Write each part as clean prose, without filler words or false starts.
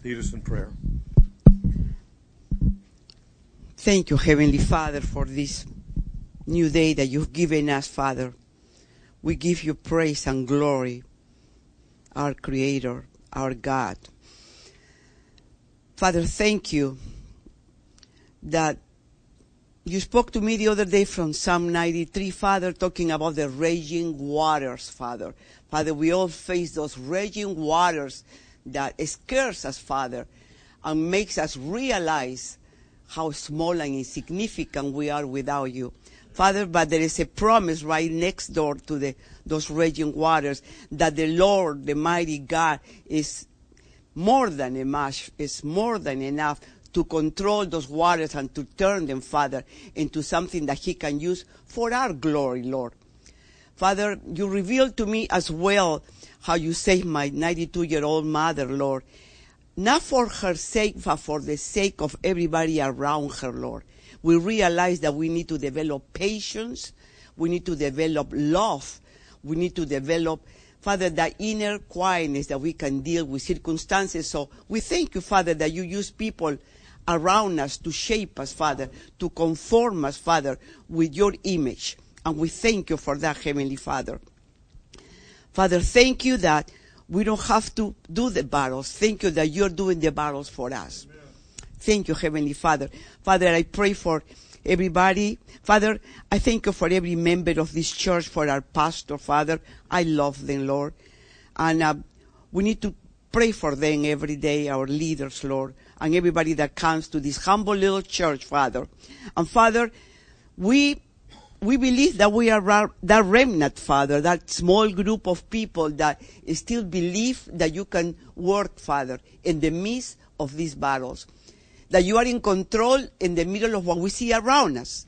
lead us in prayer. Thank you, Heavenly Father, for this new day that you've given us, Father. We give you praise and glory, our Creator, our God. Father, thank you that you spoke to me the other day from Psalm 93, Father, talking about the raging waters, Father. Father, we all face those raging waters that scares us, Father, and makes us realize how small and insignificant we are without you. Father, but there is a promise right next door to those raging waters that the Lord, the mighty God, is more than enough, is more than enough to control those waters and to turn them, Father, into something that He can use for our glory, Lord. Father, you revealed to me as well how you saved my 92-year-old mother, Lord. Not for her sake, but for the sake of everybody around her, Lord. We realize that we need to develop patience. We need to develop love. We need to develop, Father, that inner quietness that we can deal with circumstances. So we thank you, Father, that you use people around us to shape us, Father, to conform us, Father, with your image. And we thank you for that, Heavenly Father. Father, thank you that we don't have to do the battles. Thank you that you're doing the battles for us. Amen. Thank you, Heavenly Father. Father, I pray for everybody. Father, I thank you for every member of this church, for our pastor, Father. I love them, Lord. And we need to pray for them every day, our leaders, Lord, and everybody that comes to this humble little church, Father. And Father, we believe that we are that remnant, Father, that small group of people that still believe that you can work, Father, in the midst of these battles. That you are in control in the middle of what we see around us.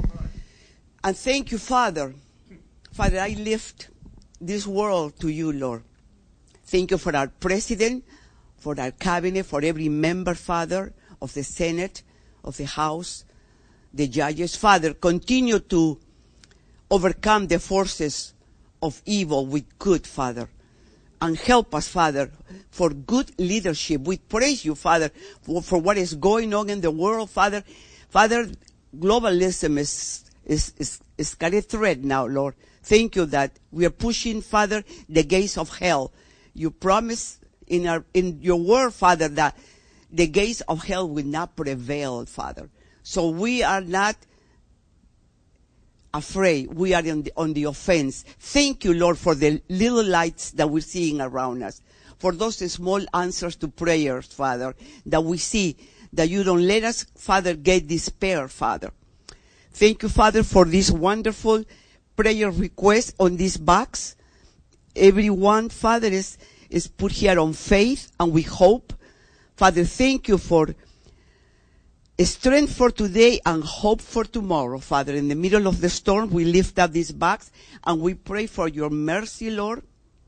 And thank you, Father. Father, I lift this world to you, Lord. Thank you for our president, for our cabinet, for every member, Father, of the Senate, of the House, the judges. Father, continue to overcome the forces of evil with good, Father. And help us, Father, for good leadership. We praise you, Father, for what is going on in the world, Father. Father, globalism is got a threat now, Lord. Thank you that we are pushing, Father, the gates of hell. You promise in your word, Father, that the gates of hell will not prevail, Father. So we are not afraid. We are on the offense. Thank you, Lord, for the little lights that we're seeing around us. For those small answers to prayers, Father, that we see, that you don't let us, Father, get despair, Father. Thank you, Father, for this wonderful prayer request on this box. Everyone, Father, is put here on faith and we hope. Father, thank you for strength for today and hope for tomorrow, Father. In the middle of the storm, we lift up this box and we pray for your mercy, Lord.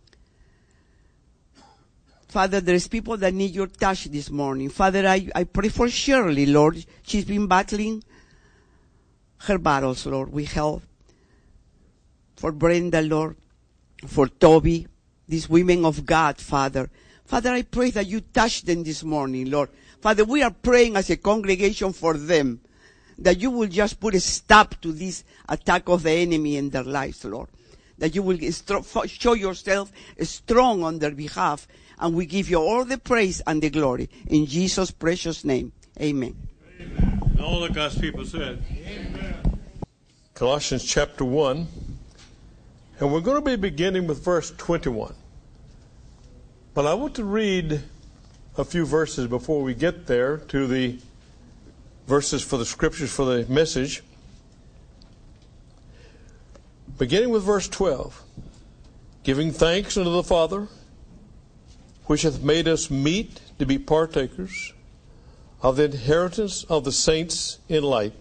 Father, there's people that need your touch this morning. Father, I pray for Shirley, Lord. She's been battling her battles, Lord. We help. For Brenda, Lord. For Toby, these women of God, Father. Father, I pray that you touch them this morning, Lord. Father, we are praying as a congregation for them, that you will just put a stop to this attack of the enemy in their lives, Lord. That you will show yourself strong on their behalf, and we give you all the praise and the glory. In Jesus' precious name, amen. Amen. And all the God's people said, amen. Colossians chapter 1, and we're going to be beginning with verse 21. But I want to read a few verses before we get there to the verses for the scriptures for the message. Beginning with verse 12. Giving thanks unto the Father, which hath made us meet to be partakers of the inheritance of the saints in light,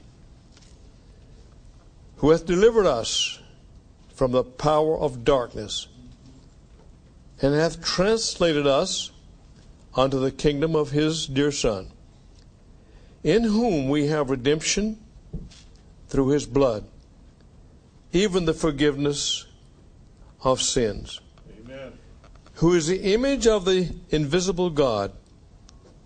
who hath delivered us from the power of darkness, and hath translated us unto the kingdom of his dear Son, in whom we have redemption through his blood, even the forgiveness of sins. Amen. Who is the image of the invisible God,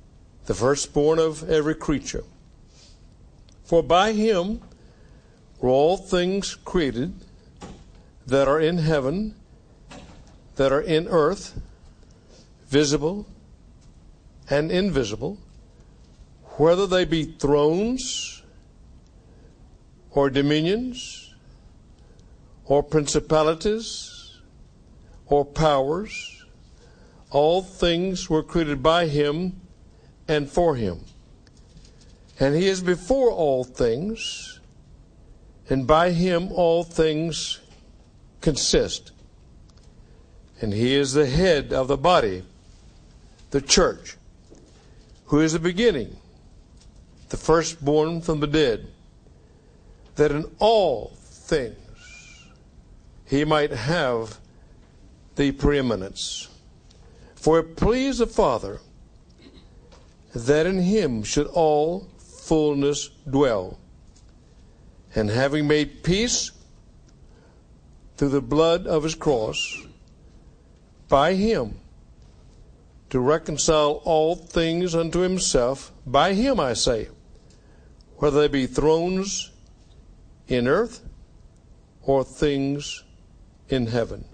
the firstborn of every creature. For by him were all things created that are in heaven, that are in earth, visible and invisible, whether they be thrones or dominions or principalities or powers. All things were created by him and for him. And he is before all things, and by him all things consist. And he is the head of the body, the church, who is the beginning, the firstborn from the dead, that in all things he might have the preeminence. For it pleased the Father that in him should all fullness dwell. And having made peace through the blood of his cross, by him to reconcile all things unto himself, by him I say, whether they be thrones in earth or things in heaven.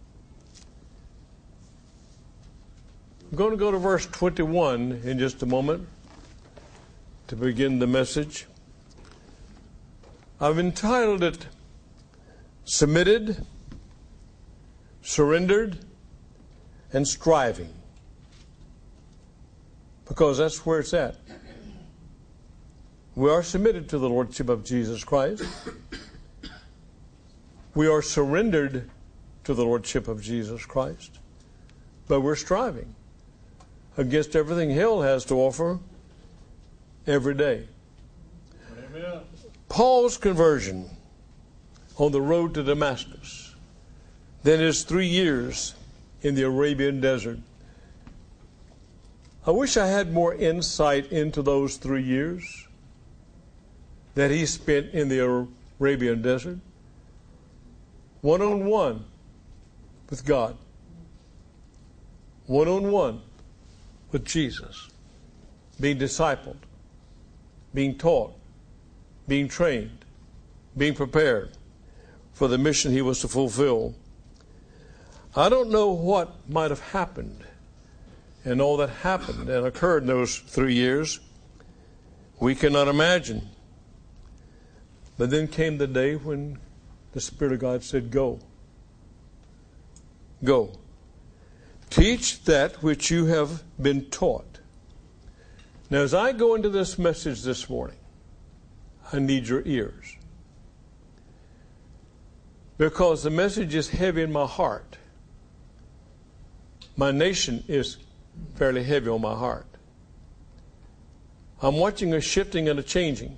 I'm going to go to verse 21 in just a moment to begin the message. I've entitled it, Submitted, Surrendered, and Striving, because that's where it's at. We are submitted to the Lordship of Jesus Christ. We are surrendered to the Lordship of Jesus Christ, but we're striving against everything hell has to offer every day. Amen. Paul's conversion on the road to Damascus, then his 3 years in the Arabian desert. I wish I had more insight into those 3 years that he spent in the Arabian desert, one-on-one with God, one-on-one with Jesus, being discipled, being taught, being trained, being prepared for the mission he was to fulfill. I don't know what might have happened and all that happened and occurred in those 3 years. We cannot imagine. But then came the day when the Spirit of God said, go. Go. Teach that which you have been taught. Now, as I go into this message this morning, I need your ears, because the message is heavy in my heart. My nation is fairly heavy on my heart. I'm watching a shifting and a changing,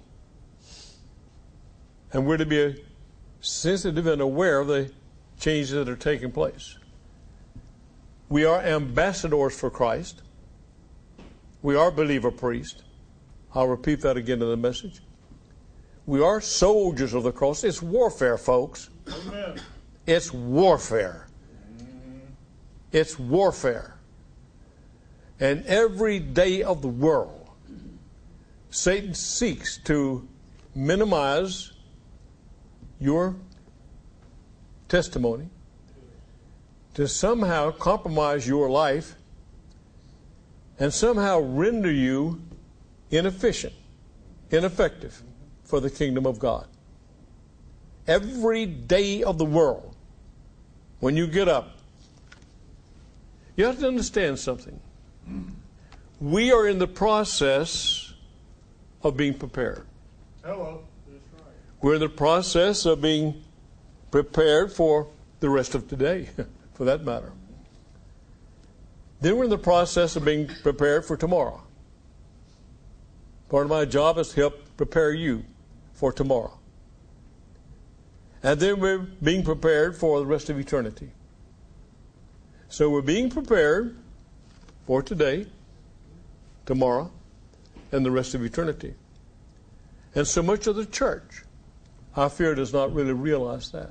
and we're to be sensitive and aware of the changes that are taking place. We are ambassadors for Christ. We are believer priests. I'll repeat that again in the message. We are soldiers of the cross. It's warfare, folks. Amen. It's warfare. It's warfare. And every day of the world, Satan seeks to minimize your testimony, to somehow compromise your life, and somehow render you inefficient, ineffective for the kingdom of God. Every day of the world, when you get up, you have to understand something. We are in the process of being prepared. Hello. That's right. We're in the process of being prepared for the rest of today, for that matter. Then we're in the process of being prepared for tomorrow. Part of my job is to help prepare you for tomorrow. And then we're being prepared for the rest of eternity. So we're being prepared for today, tomorrow, and the rest of eternity. And so much of the church, I fear, does not really realize that.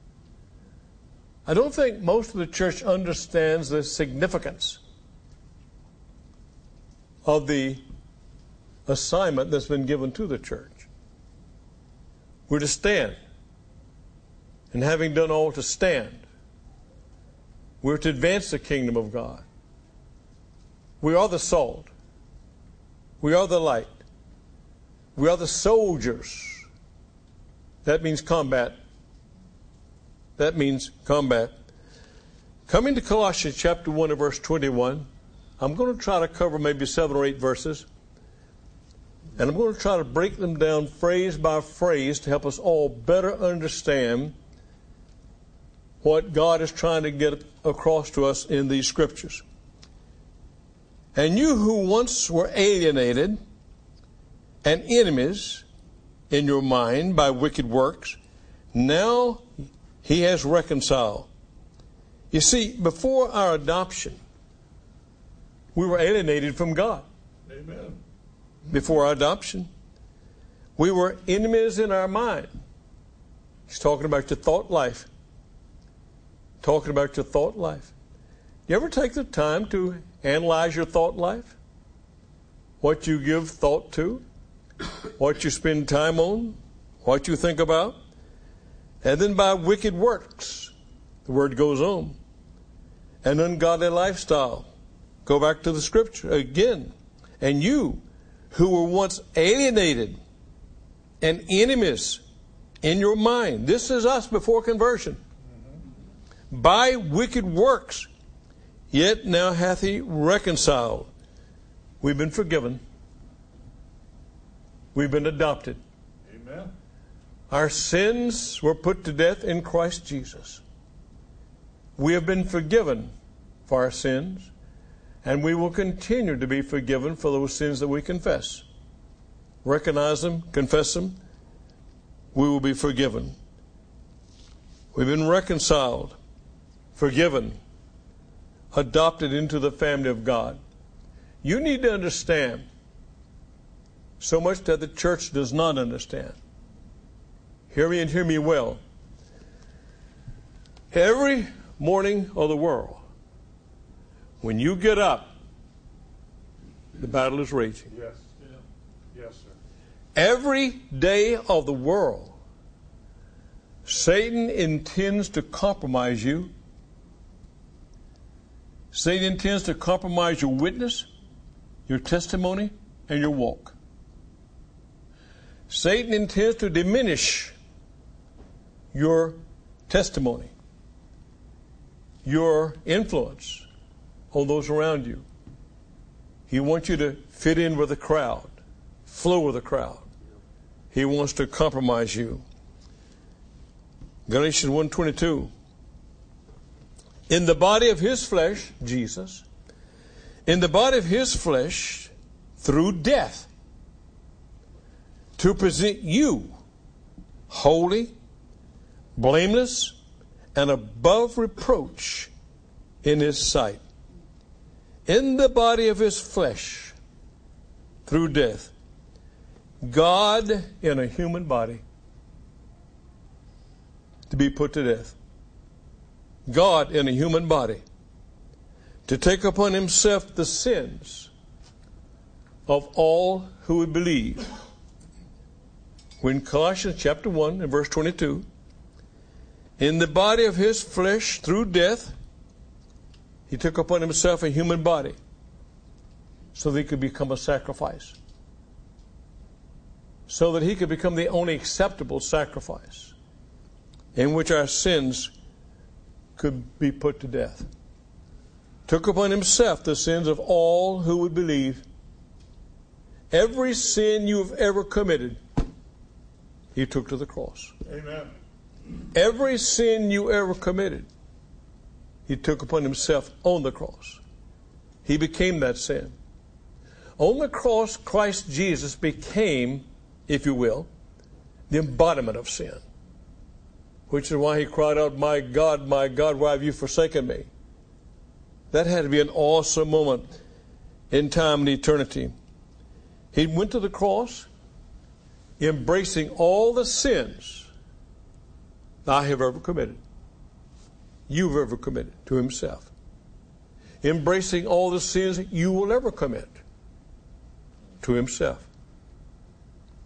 I don't think most of the church understands the significance of the assignment that's been given to the church. We're to stand. And having done all to stand, we're to advance the kingdom of God. We are the salt. We are the light. We are the soldiers. That means combat. That means combat. Coming to Colossians chapter 1 and verse 21, I'm going to try to cover maybe 7 or 8 verses. And I'm going to try to break them down phrase by phrase to help us all better understand what God is trying to get across to us in these scriptures. And you who once were alienated and enemies in your mind by wicked works, now he has reconciled. You see, before our adoption, we were alienated from God. Amen. Before our adoption, we were enemies in our mind. He's talking about your thought life. Talking about your thought life. You ever take the time to analyze your thought life? What you give thought to? What you spend time on? What you think about? And then by wicked works, the word goes on, an ungodly lifestyle. Go back to the scripture again. And you who were once alienated and enemies in your mind. This is us before conversion. By wicked works, yet now hath he reconciled. We've been forgiven. We've been adopted. Amen. Our sins were put to death in Christ Jesus. We have been forgiven for our sins, and we will continue to be forgiven for those sins that we confess. Recognize them, confess them, we will be forgiven. We've been reconciled, forgiven, adopted into the family of God. You need to understand so much that the church does not understand. Hear me and hear me well. Every morning of the world, when you get up, the battle is raging. Yes. Yes, sir. Every day of the world, Satan intends to compromise you. Satan intends to compromise your witness, your testimony, and your walk. Satan intends to diminish your testimony, your influence on those around you. He wants you to fit in with the crowd, flow with the crowd. He wants to compromise you. Galatians 1:22. In the body of his flesh, Jesus, in the body of his flesh, through death, to present you holy, blameless, and above reproach in his sight. In the body of his flesh, through death, God in a human body to be put to death. God in a human body to take upon himself the sins of all who would believe. When Colossians chapter 1 and verse 22, in the body of his flesh through death, he took upon himself a human body so that he could become a sacrifice. So that he could become the only acceptable sacrifice in which our sins could be put to death. Took upon himself the sins of all who would believe. Every sin you have ever committed, he took to the cross. Amen. Every sin you ever committed, he took upon himself on the cross. He became that sin. On the cross, Christ Jesus became, if you will, the embodiment of sin. Which is why he cried out, my God, why have you forsaken me? That had to be an awesome moment in time and eternity. He went to the cross, embracing all the sins I have ever committed, you've ever committed to himself. Embracing all the sins you will ever commit to himself.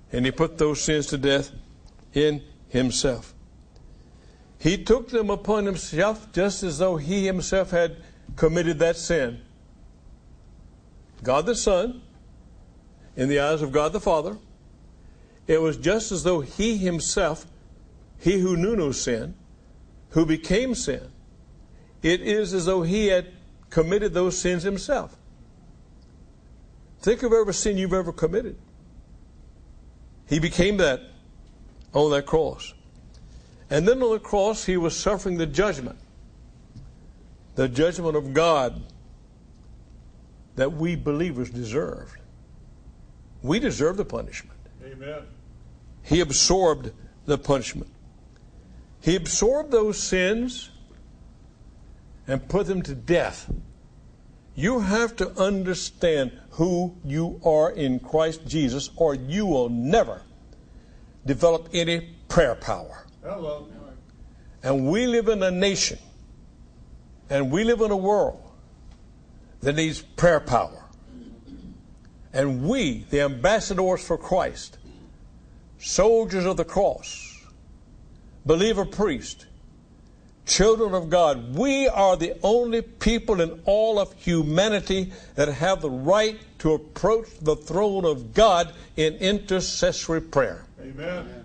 And he put those sins to death in himself. He took them upon himself just as though he himself had committed that sin. God the Son, in the eyes of God the Father, it was just as though he himself, he who knew no sin, who became sin, it is as though he had committed those sins himself. Think of every sin you've ever committed. He became that on that cross. And then on the cross, he was suffering the judgment of God that we believers deserved. We deserve the punishment. Amen. He absorbed the punishment. He absorbed those sins and put them to death. You have to understand who you are in Christ Jesus, or you will never develop any prayer power. Hello. And we live in a nation, and we live in a world that needs prayer power. And we, the ambassadors for Christ, soldiers of the cross, believer priest, children of God, we are the only people in all of humanity that have the right to approach the throne of God in intercessory prayer. Amen.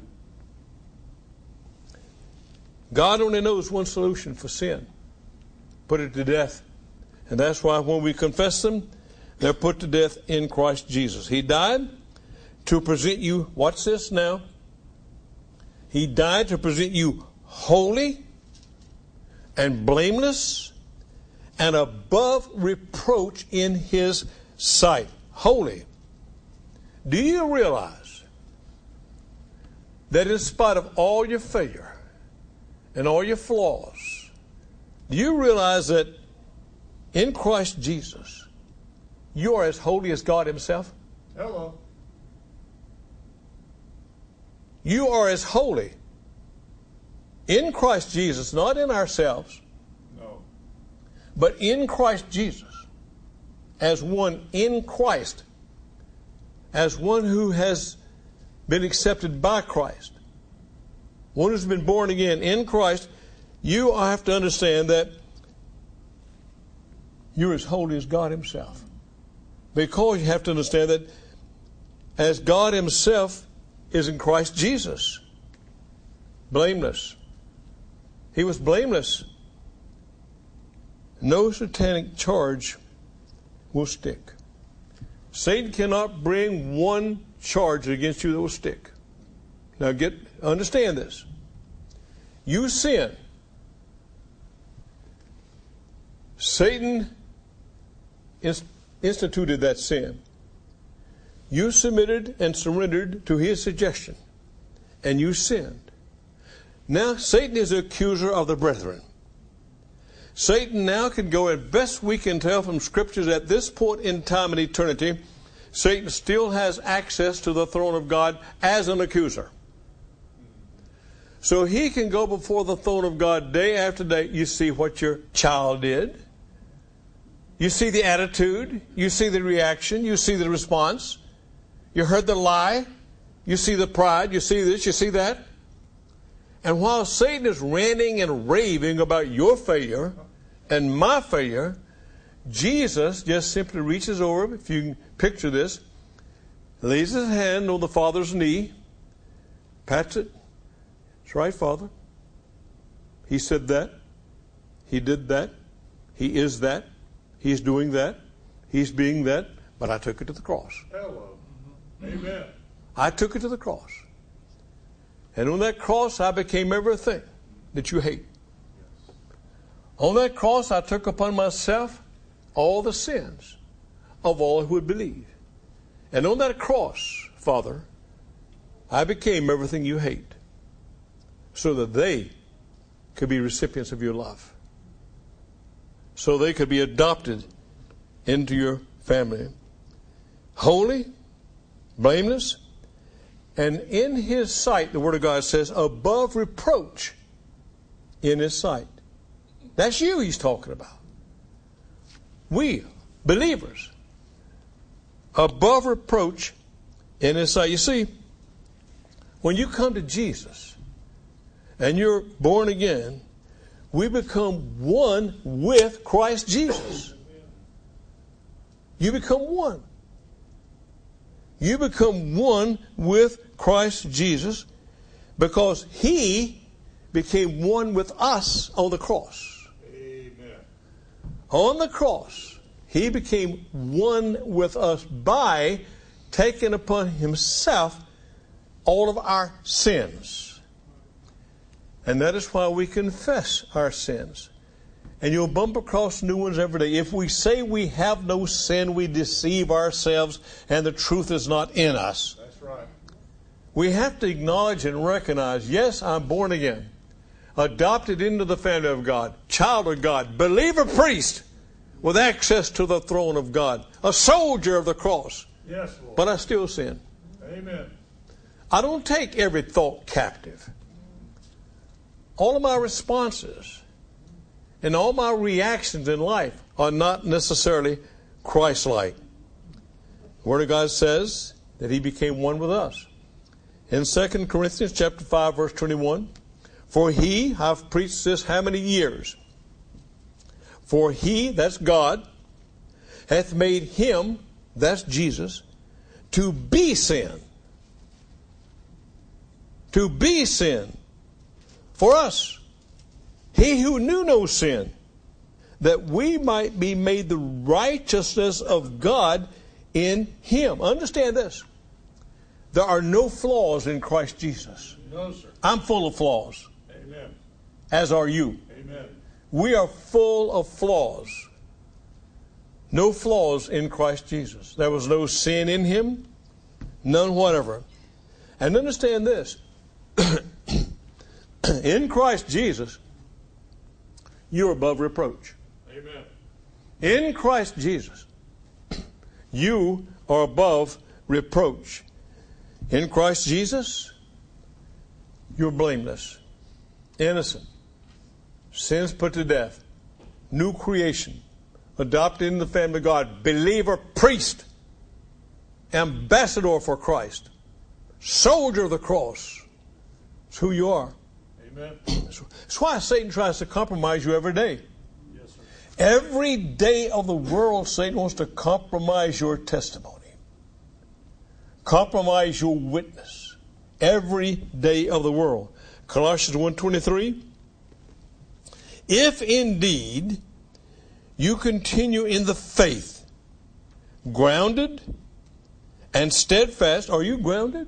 God only knows one solution for sin. Put it to death. And that's why when we confess them, they're put to death in Christ Jesus. He died to present you, watch this now. He died to present you holy and blameless and above reproach in His sight. Holy. Do you realize that in spite of all your failure and all your flaws, do you realize that in Christ Jesus, you are as holy as God Himself? Hello. You are as holy in Christ Jesus, not in ourselves, No. but in Christ Jesus, as one in Christ, as one who has been accepted by Christ, one who's been born again in Christ. You have to understand that you're as holy as God Himself. Because you have to understand that as God Himself is in Christ Jesus, blameless. He was blameless. No satanic charge will stick. Satan cannot bring one charge against you that will stick. Now understand this. You sin. Satan instituted that sin. You submitted and surrendered to his suggestion, and you sinned. Now Satan is the accuser of the brethren. Satan now can go, and best we can tell from scriptures at this point in time in eternity, Satan still has access to the throne of God as an accuser. So he can go before the throne of God day after day. You see what your child did. You see the attitude. You see the reaction. You see the response. You heard the lie. You see the pride. You see this. You see that. And while Satan is ranting and raving about your failure and my failure, Jesus just simply reaches over, if you can picture this, lays his hand on the Father's knee, pats it. That's right, Father. He said that. He did that. He is that. He's doing that. He's being that. But I took it to the cross. Hello. Amen. I took it to the cross. And on that cross, I became everything that you hate. On that cross, I took upon myself all the sins of all who would believe. And on that cross, Father, I became everything you hate, so that they could be recipients of your love, so they could be adopted into your family. Holy, blameless, and in His sight, the Word of God says, above reproach in His sight. That's you He's talking about. We, believers, above reproach in His sight. You see, When you come to Jesus and you're born again, we become one with Christ Jesus. You become one. You become one with Christ Jesus because He became one with us on the cross. Amen. On the cross, He became one with us by taking upon Himself all of our sins. And that is why we confess our sins. And you'll bump across new ones every day. If we say we have no sin, we deceive ourselves and the truth is not in us. That's right. We have to acknowledge and recognize, yes, I'm born again, adopted into the family of God, child of God, believer priest with access to the throne of God, a soldier of the cross. Yes, Lord. But I still sin. Amen. I don't take every thought captive. All of my responses and all my reactions in life are not necessarily Christ-like. The Word of God says that He became one with us. In 2 Corinthians chapter 5, verse 21, for He, I've preached this how many years? For He, that's God, hath made Him, that's Jesus, to be sin. To be sin for us. He who knew no sin, that we might be made the righteousness of God in Him. Understand this. There are no flaws in Christ Jesus. No, sir. I'm full of flaws. Amen. As are you. Amen. We are full of flaws. No flaws in Christ Jesus. There was no sin in Him. None whatever. And understand this. In Christ Jesus, you're above reproach. Amen. In Christ Jesus, you are above reproach. In Christ Jesus, you're blameless, innocent, sins put to death, new creation, adopted in the family of God, believer, priest, ambassador for Christ, soldier of the cross. It's who you are. Amen. That's why Satan tries to compromise you every day. Yes, sir. Every day of the world, Satan wants to compromise your testimony. Compromise your witness. Every day of the world. Colossians 1:23. If indeed you continue in the faith, grounded and steadfast. Are you grounded?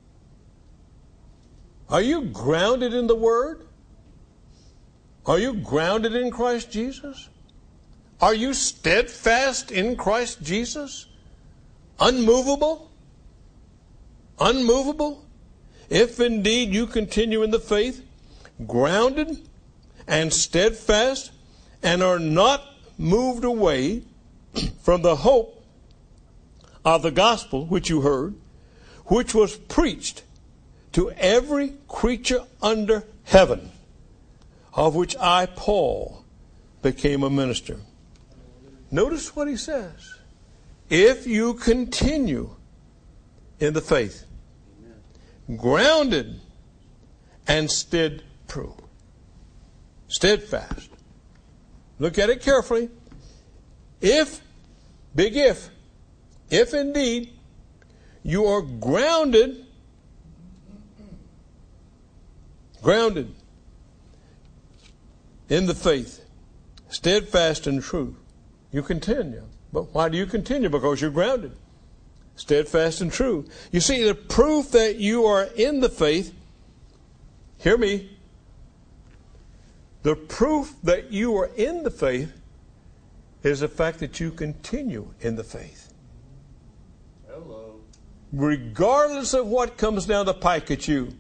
Are you grounded in the Word? Are you grounded in Christ Jesus? Are you steadfast in Christ Jesus? Unmovable? Unmovable? If indeed you continue in the faith, grounded and steadfast, and are not moved away from the hope of the gospel which you heard, which was preached to every creature under heaven, of which I, Paul, became a minister. Notice what he says. If you continue in the faith, grounded and steadfast. Look at it carefully. If indeed you are grounded in the faith, steadfast and true, you continue. But why do you continue? Because you're grounded, steadfast and true. You see, the proof that you are in the faith, hear me, the proof that you are in the faith is the fact that you continue in the faith. Hello. Regardless of what comes down the pike at you,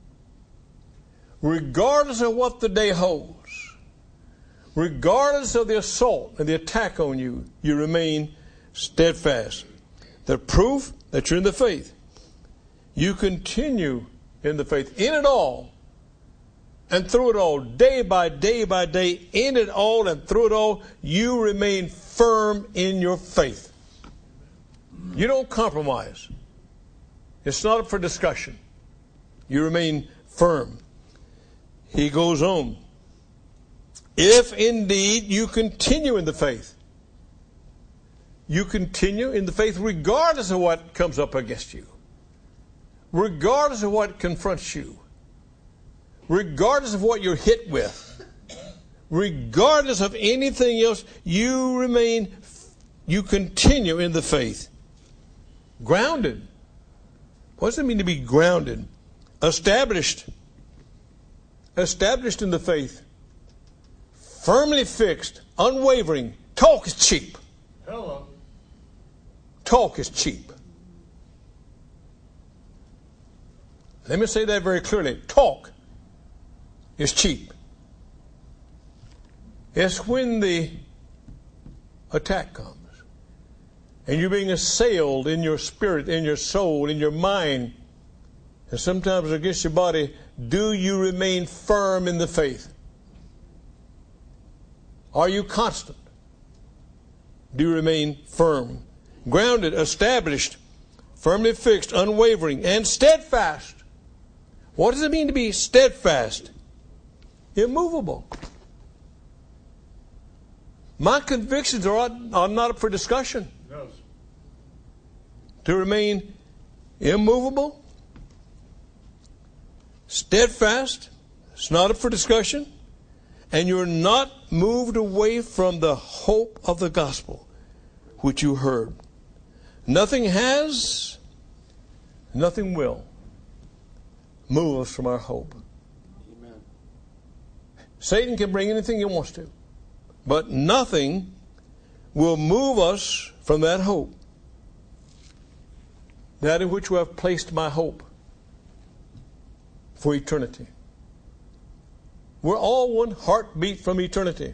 regardless of what the day holds, regardless of the assault and the attack on you, you remain steadfast. The proof that you're in the faith. You continue in the faith, in it all, and through it all, day by day by day, in it all and through it all, you remain firm in your faith. You don't compromise. It's not up for discussion. You remain firm. He goes on. If indeed you continue in the faith. You continue in the faith regardless of what comes up against you. Regardless of what confronts you. Regardless of what you're hit with. Regardless of anything else, you continue in the faith. Grounded. What does it mean to be grounded? Established. Established in the faith. Firmly fixed. Unwavering. Talk is cheap. Hello. Talk is cheap. Let me say that very clearly. Talk is cheap. It's when the attack comes and you're being assailed in your spirit, in your soul, in your mind, and sometimes against your body, do you remain firm in the faith? Are you constant? Do you remain firm? Grounded, established, firmly fixed, unwavering, and steadfast. What does it mean to be steadfast? Immovable. My convictions are not up for discussion. No. To remain immovable, steadfast, it's not up for discussion, and you're not moved away from the hope of the gospel which you heard. Nothing has, nothing will move us from our hope. Amen. Satan can bring anything he wants to, but nothing will move us from that hope. That in which we have placed my hope for eternity. We're all one heartbeat from eternity.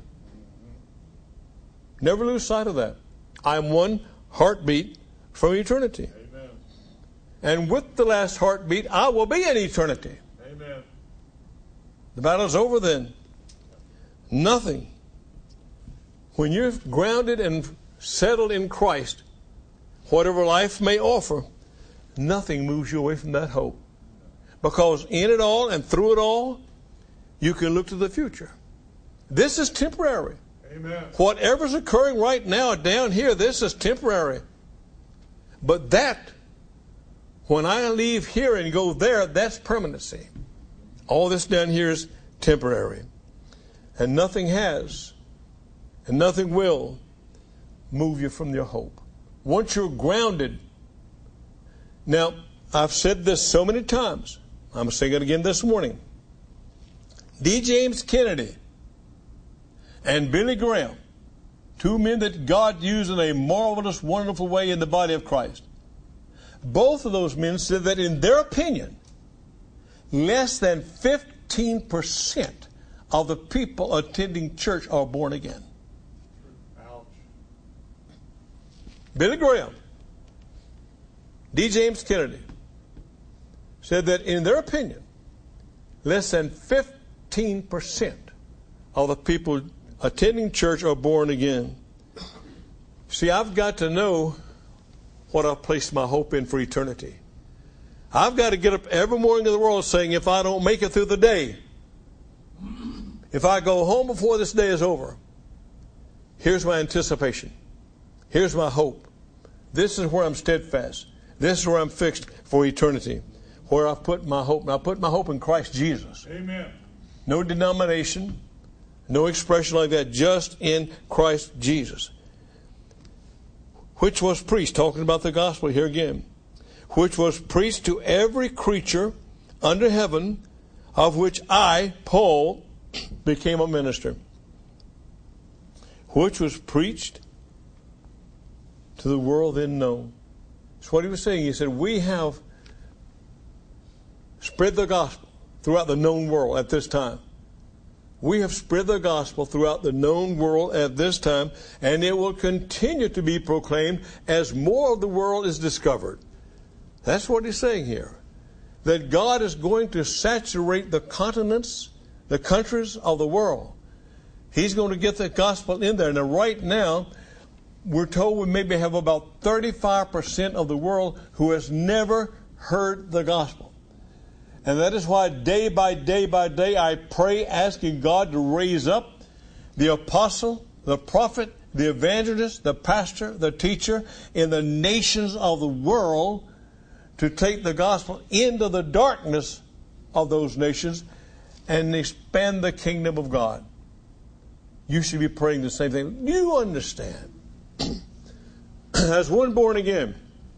Never lose sight of that. I'm one heartbeat from eternity. Amen. And with the last heartbeat, I will be in eternity. Amen. The battle's over then. Nothing. When you're grounded and settled in Christ, whatever life may offer, nothing moves you away from that hope. Because in it all and through it all, you can look to the future. This is temporary. Amen. Whatever's occurring right now down here, this is temporary. But that, when I leave here and go there, that's permanency. All this down here is temporary. And nothing has, and nothing will move you from your hope. Once you're grounded. Now, I've said this so many times. I'm saying it again this morning. D. James Kennedy and Billy Graham, two men that God used in a marvelous, wonderful way in the body of Christ. Both of those men said that in their opinion, less than 15% of the people attending church are born again. Ouch. Billy Graham, D. James Kennedy said that in their opinion, less than 15% of the people attending church are born again. See, I've got to know what I've placed my hope in for eternity. I've got to get up every morning of the world saying, if I don't make it through the day, if I go home before this day is over, here's my anticipation. Here's my hope. This is where I'm steadfast. This is where I'm fixed for eternity. Where I've put my hope. And I put my hope in Christ Jesus. Amen. No denomination, no expression like that, just in Christ Jesus. Which was preached, talking about the gospel here again, which was preached to every creature under heaven, of which I, Paul, became a minister. Which was preached to the world then known. That's what he was saying. He said, we have spread the gospel throughout the known world at this time. We have spread the gospel throughout the known world at this time, and it will continue to be proclaimed as more of the world is discovered. That's what he's saying here. That God is going to saturate the continents, the countries of the world. He's going to get the gospel in there. Now, right now, we're told we maybe have about 35% of the world who has never heard the gospel. And that is why day by day I pray, asking God to raise up the apostle, the prophet, the evangelist, the pastor, the teacher in the nations of the world to take the gospel into the darkness of those nations and expand the kingdom of God. You should be praying the same thing. Do you understand? As one born again,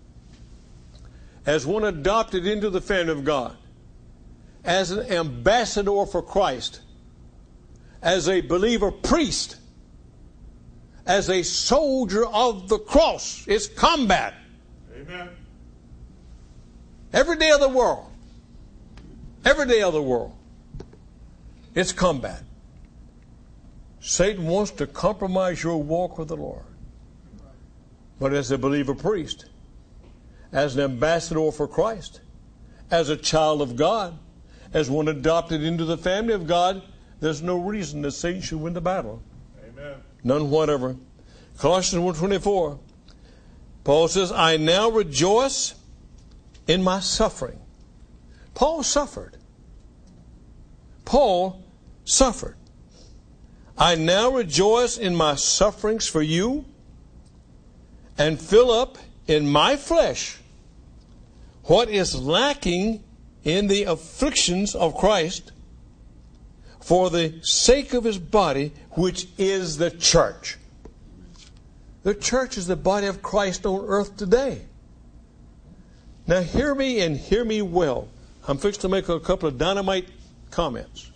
as one adopted into the family of God, as an ambassador for Christ, as a believer priest, as a soldier of the cross, it's combat. Amen. Every day of the world. Every day of the world. It's combat. Satan wants to compromise your walk with the Lord. But as a believer priest, as an ambassador for Christ, as a child of God, as one adopted into the family of God, there's no reason that Satan should win the battle. Amen. None whatever. Colossians 1:24, Paul says, I now rejoice in my suffering. Paul suffered. Paul suffered. I now rejoice in my sufferings for you and fill up in my flesh what is lacking in the afflictions of Christ for the sake of his body, which is the church. The church is the body of Christ on earth today. Now hear me and hear me well. I'm fixed to make a couple of dynamite comments.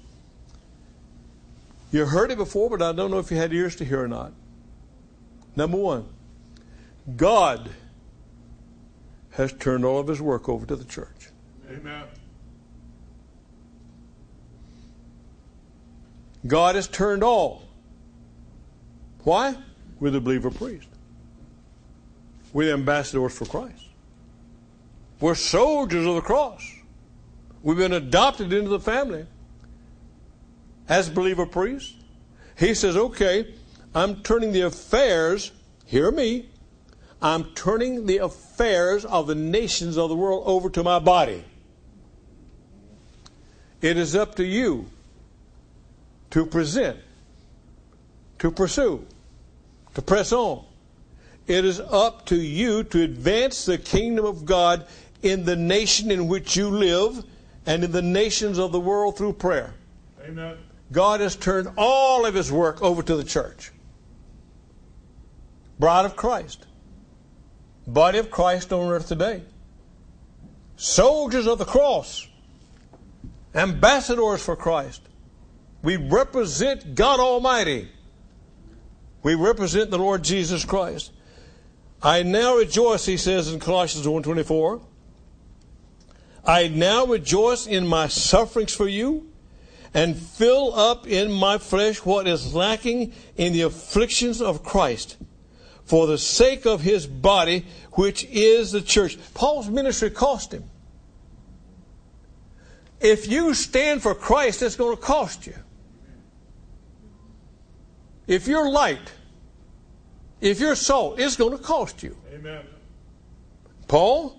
You heard it before, but I don't know if you had ears to hear or not. Number one, God has turned all of his work over to the church. Amen. God has turned all. Why? We're the believer priest. We're the ambassadors for Christ. We're soldiers of the cross. We've been adopted into the family as believer priests. He says, okay, I'm turning the affairs, hear me, I'm turning the affairs of the nations of the world over to my body. It is up to you to present, to pursue, to press on. It is up to you to advance the kingdom of God in the nation in which you live and in the nations of the world through prayer. Amen. God has turned all of his work over to the church. Bride of Christ. Body of Christ on earth today. Soldiers of the cross. Ambassadors for Christ. We represent God Almighty. We represent the Lord Jesus Christ. I now rejoice, he says in Colossians 1:24. I now rejoice in my sufferings for you and fill up in my flesh what is lacking in the afflictions of Christ for the sake of his body, which is the church. Paul's ministry cost him. If you stand for Christ, it's going to cost you. If you're light, if you're salt, it's going to cost you. Amen. Paul,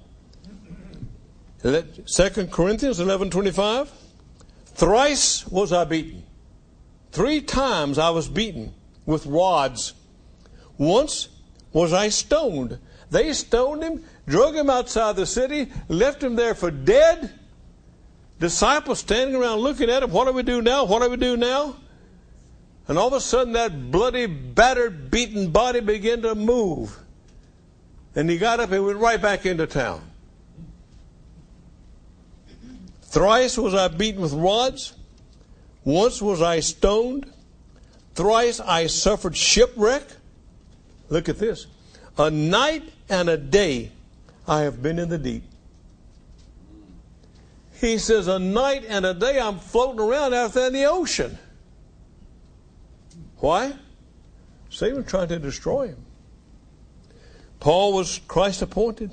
2 Corinthians 11:25, thrice was I beaten. 3 times I was beaten with rods. Once was I stoned. They stoned him, drug him outside the city, left him there for dead. Disciples standing around looking at him. What do we do now? What do we do now? And all of a sudden that bloody, battered, beaten body began to move. And he got up and went right back into town. Thrice was I beaten with rods. Once was I stoned. Thrice I suffered shipwreck. Look at this. A night and a day I have been in the deep. He says, a night and a day I'm floating around out there in the ocean. Why? Satan was trying to destroy him. Paul was Christ appointed.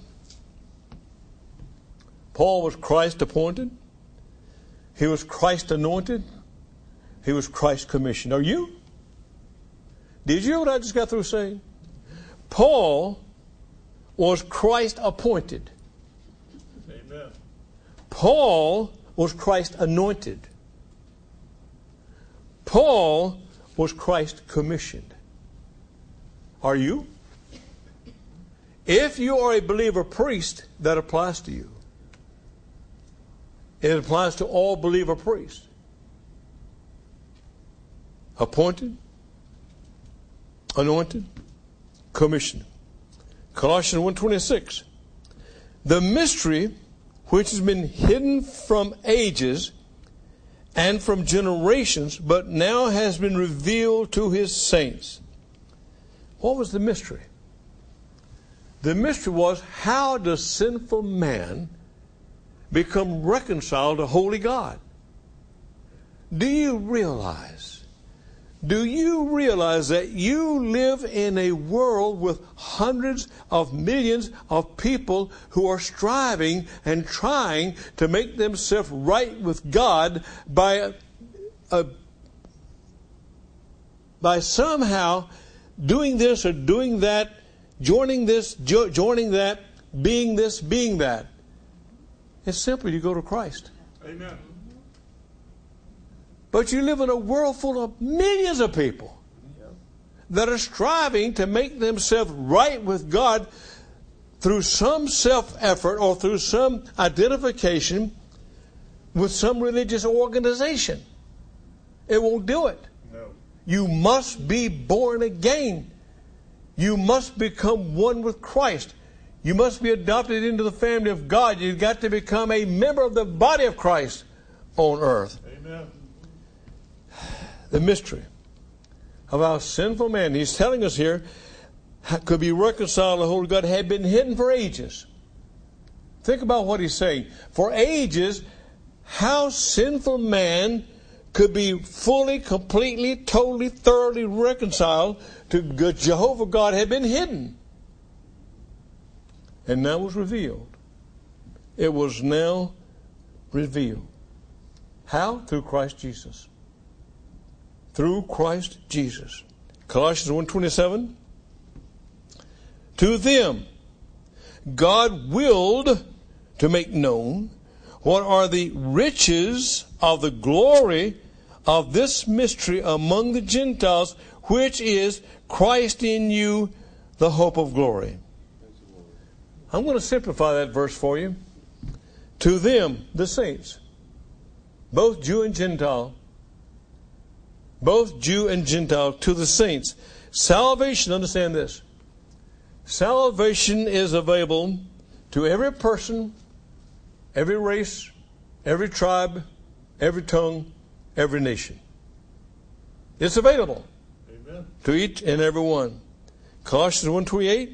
Paul was Christ appointed. He was Christ anointed. He was Christ commissioned. Are you? Did you hear what I just got through saying? Paul was Christ appointed. Amen. Paul was Christ anointed. Paul was Christ commissioned. Are you? If you are a believer priest, that applies to you. It applies to all believer priests. Appointed, anointed, commissioned. Colossians 1:26. The mystery which has been hidden from ages and from generations, but now has been revealed to his saints. What was the mystery? The mystery was, how does sinful man become reconciled to holy God? Do you realize that you live in a world with hundreds of millions of people who are striving and trying to make themselves right with God by somehow doing this or doing that, joining this, joining that, being this, being that? It's simple. You go to Christ. Amen. But you live in a world full of millions of people that are striving to make themselves right with God through some self-effort or through some identification with some religious organization. It won't do it. No. You must be born again. You must become one with Christ. You must be adopted into the family of God. You've got to become a member of the body of Christ on earth. Amen. The mystery of our sinful man, he's telling us here, could be reconciled to the holy God, had been hidden for ages. Think about what he's saying. For ages, how sinful man could be fully, completely, totally, thoroughly reconciled to Jehovah God had been hidden. And now was revealed. It was now revealed. How? Through Christ Jesus. Through Christ Jesus. Colossians 1:27. To them God willed to make known what are the riches of the glory of this mystery among the Gentiles, which is Christ in you, the hope of glory. I'm going to simplify that verse for you. To them, the saints, both Jew and Gentile, to the saints, salvation, understand this, salvation is available to every person, every race, every tribe, every tongue, every nation. It's available. Amen. To each and every one. Colossians 1:28.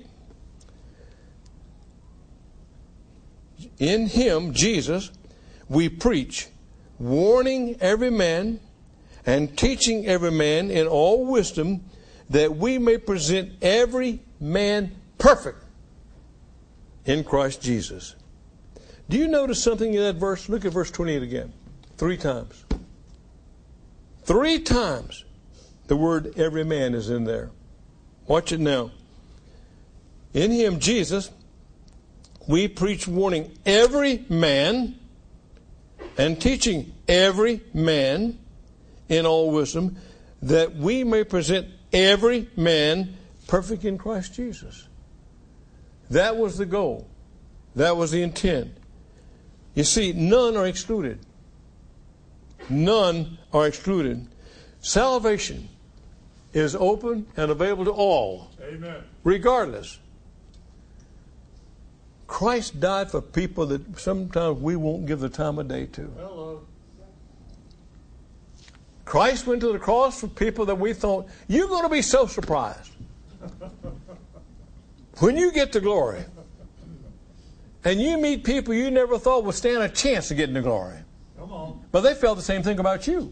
In him, Jesus, we preach, warning every man and teaching every man in all wisdom, that we may present every man perfect in Christ Jesus. Do you notice something in that verse? Look at verse 28 again. 3 times. 3 times the word every man is in there. Watch it now. In him, Jesus, we preach, warning every man and teaching every man in all wisdom, that we may present every man perfect in Christ Jesus. That was the goal. That was the intent. You see, none are excluded. None are excluded. Salvation is open and available to all. Amen. Regardless. Christ died for people that sometimes we won't give the time of day to. Hello. Christ went to the cross for people that we thought, you're going to be so surprised when you get to glory and you meet people you never thought would stand a chance of getting to glory. Come on. But they felt the same thing about you.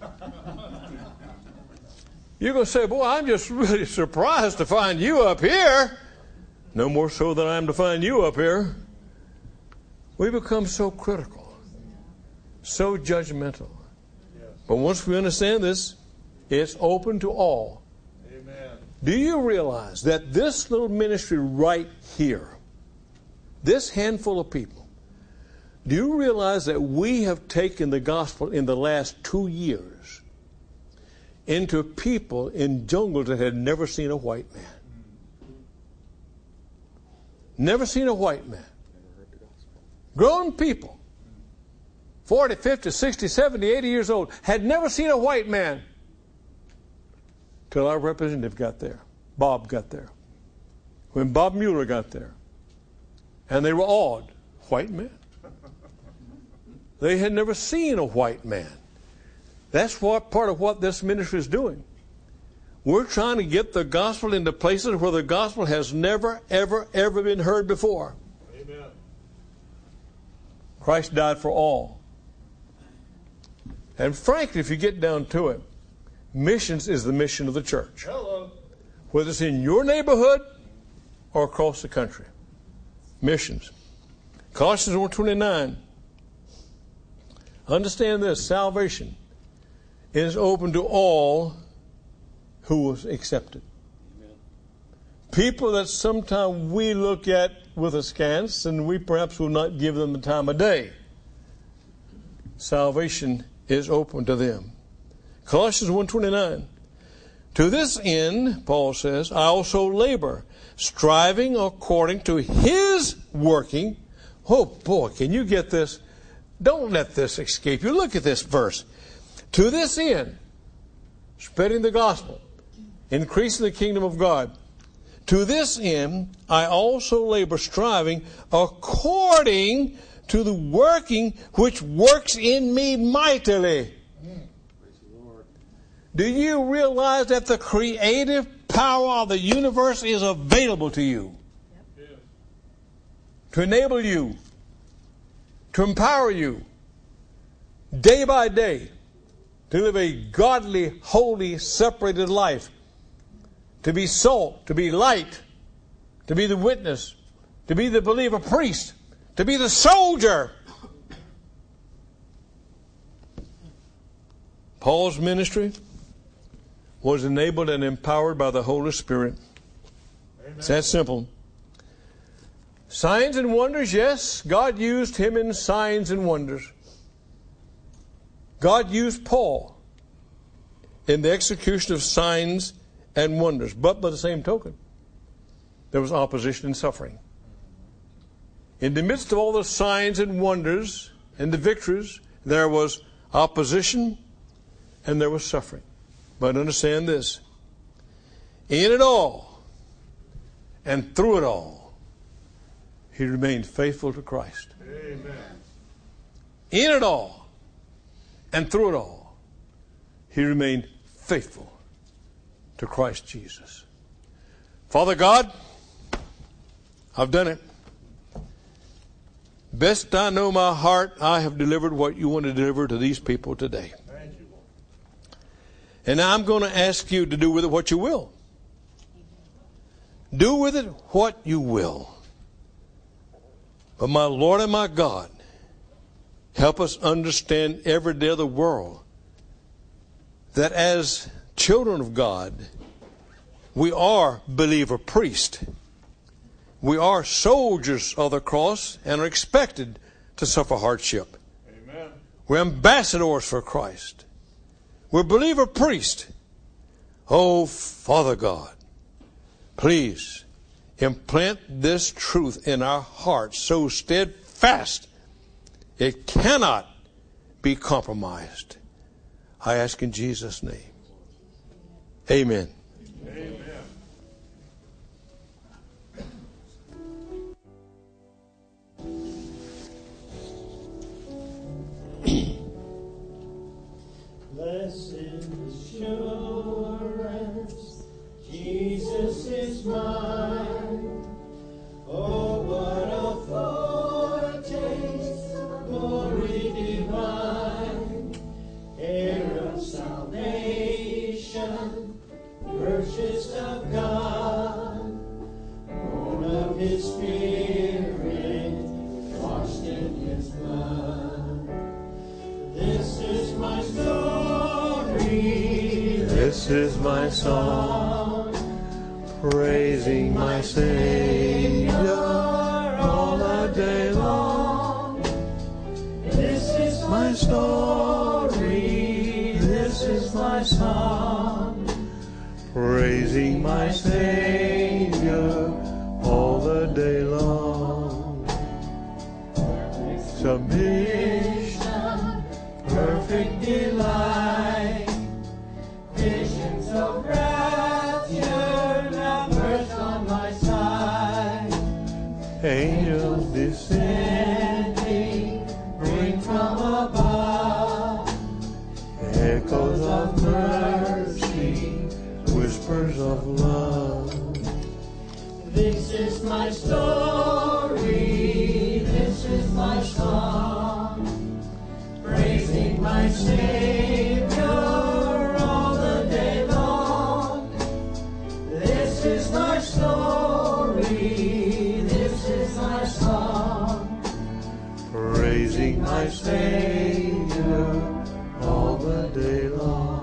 You're going to say, boy, I'm just really surprised to find you up here. No more so than I am to find you up here. We become so critical, so judgmental. But once we understand this, it's open to all. Amen. Do you realize that this little ministry right here, this handful of people, Do you realize that we have taken the gospel in the last 2 years into people in jungles that had never seen a white man? Never seen a white man. Grown people, 40, 50, 60, 70, 80 years old, had never seen a white man till our representative got there. Bob got there. When Bob Mueller got there. And they were awed. White man? They had never seen a white man. That's what part of what this ministry is doing. We're trying to get the gospel into places where the gospel has never, ever, ever been heard before. Amen. Christ died for all. And frankly, if you get down to it, missions is the mission of the church. Hello. Whether it's in your neighborhood or across the country. Missions. Colossians 1:29. Understand this, salvation is open to all who was accepted. Amen. People that sometimes we look at with askance and we perhaps will not give them the time of day. Salvation is open to them. Colossians 1:29. To this end, Paul says, I also labor, striving according to his working. Oh boy, can you get this? Don't let this escape you. Look at this verse. To this end, spreading the gospel, increasing the kingdom of God. To this end, I also labor, striving according to the working which works in me mightily. Do you realize that the creative power of the universe is available to you? Yep. To enable you, to empower you, day by day, to live a godly, holy, separated life, to be salt, to be light, to be the witness, to be the believer priest, to be the soldier. Paul's ministry was enabled and empowered by the Holy Spirit. Amen. It's that simple. Signs and wonders, yes, God used him in signs and wonders. God used Paul in the execution of signs and wonders. But by the same token, there was opposition and suffering. In the midst of all the signs and wonders and the victories, there was opposition and there was suffering. But understand this. In it all and through it all, he remained faithful to Christ. Amen. In it all and through it all, he remained faithful to Christ Jesus. Father God, I've done it. Best I know my heart, I have delivered what you want to deliver to these people today. Thank you, Lord. And now I'm going to ask you to do with it what you will. Do with it what you will. But my Lord and my God, help us understand every day of the world that as children of God, we are believer priests. We are soldiers of the cross and are expected to suffer hardship. Amen. We're ambassadors for Christ. We're believer priests. Oh, Father God, please implant this truth in our hearts so steadfast it cannot be compromised. I ask in Jesus' name. Amen. Amen. Blessed assurance, Jesus is mine. Oh, what a foretaste of glory divine, heir of salvation, purchased of God, born of His Spirit, washed in His blood. This is my story. This is my song, praising my Savior all the day long. story, this is my song, praising my Savior all the day long. Submission, perfect delight, visions of rapture now burst on my side. Angels Descending, bring from above echoes of mercy, whispers of love. This is my story, this is my song, praising my Savior all the day long. This is my story, this is my song, praising my Savior all the day long.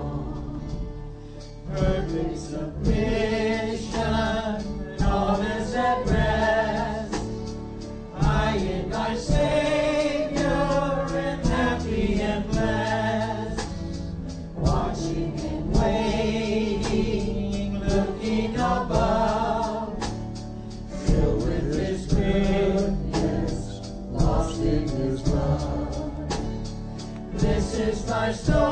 perfect submission, all is at rest. I in my Savior am happy and blessed, watching and waiting, looking above, filled with His goodness, lost in His love. This is my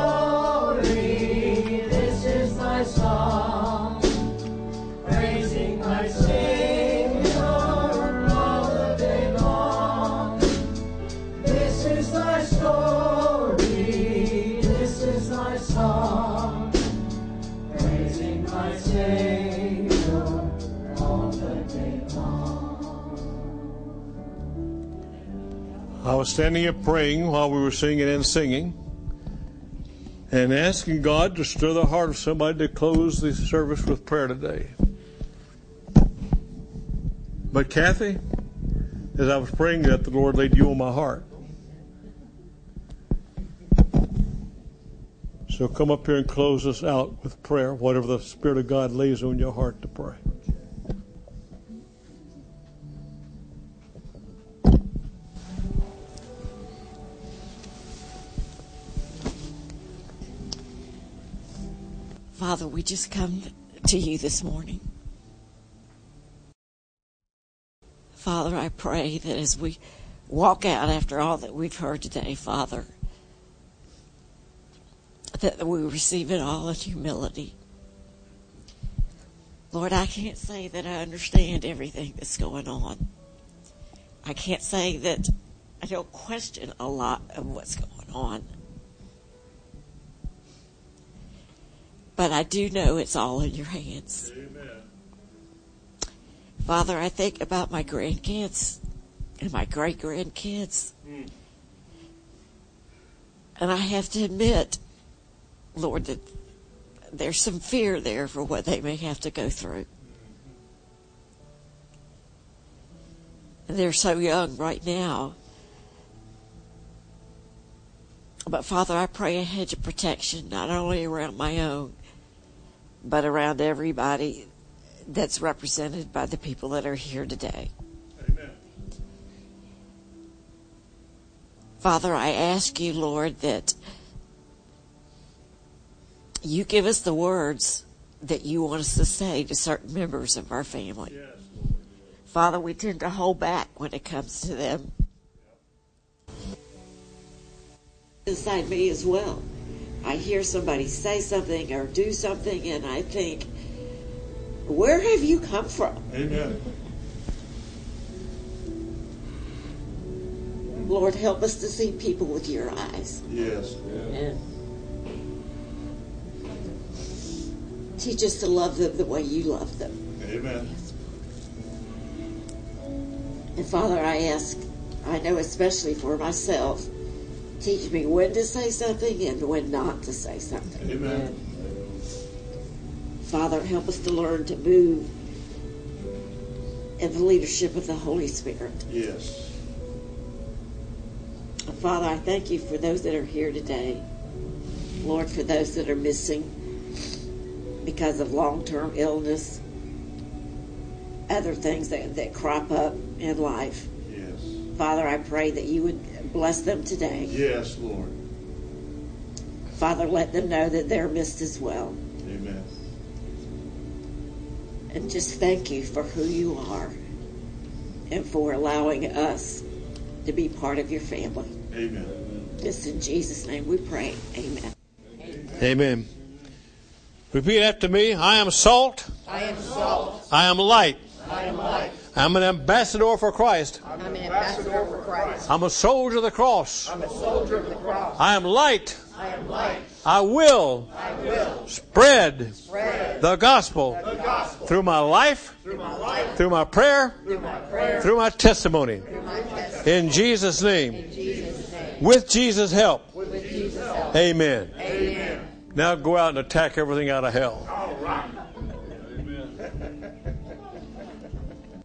story, this is my song, praising my Savior all the day long. This is my story, this is my song, praising my Savior all the day long. I was standing up praying while we were singing and singing, and asking God to stir the heart of somebody to close the service with prayer today. But Kathy, as I was praying that, the Lord laid you on my heart. So come up here and close us out with prayer, whatever the Spirit of God lays on your heart to pray. Father, we just come to you this morning. Father, I pray that as we walk out after all that we've heard today, Father, that we receive it all in humility. Lord, I can't say that I understand everything that's going on. I can't say that I don't question a lot of what's going on. But I do know it's all in your hands. Amen. Father, I think about my grandkids and my great-grandkids. And I have to admit, Lord, that there's some fear there for what they may have to go through. And they're so young right now. But Father, I pray a hedge of protection, not only around my own, but around everybody that's represented by the people that are here today. Amen. Father, I ask you, Lord, that you give us the words that you want us to say to certain members of our family. Yes. Father, we tend to hold back when it comes to them. Inside me as well. I hear somebody say something or do something and I think, where have you come from? Amen. Lord, help us to see people with your eyes. Yes. And teach us to love them the way you love them. Amen. And Father, I ask, I know especially for myself, teach me when to say something and when not to say something. Amen. Father, help us to learn to move in the leadership of the Holy Spirit. Yes. Father, I thank you for those that are here today. Lord, for those that are missing because of long-term illness, other things that crop up in life. Yes. Father, I pray that you would bless them today. Yes, Lord. Father, let them know that they're missed as well. Amen. And just thank you for who you are and for allowing us to be part of your family. Amen. Just in Jesus' name we pray. Amen. Amen. Repeat after me. I am salt. I am salt. I am light. I am light. I'm an ambassador for Christ. I'm an ambassador for Christ. I'm a soldier of the cross. I'm a soldier of the cross. I am light. I am light. I will spread the gospel through my life, through my prayer, through my testimony. In Jesus' name. With Jesus' help. Amen. Now go out and attack everything out of hell.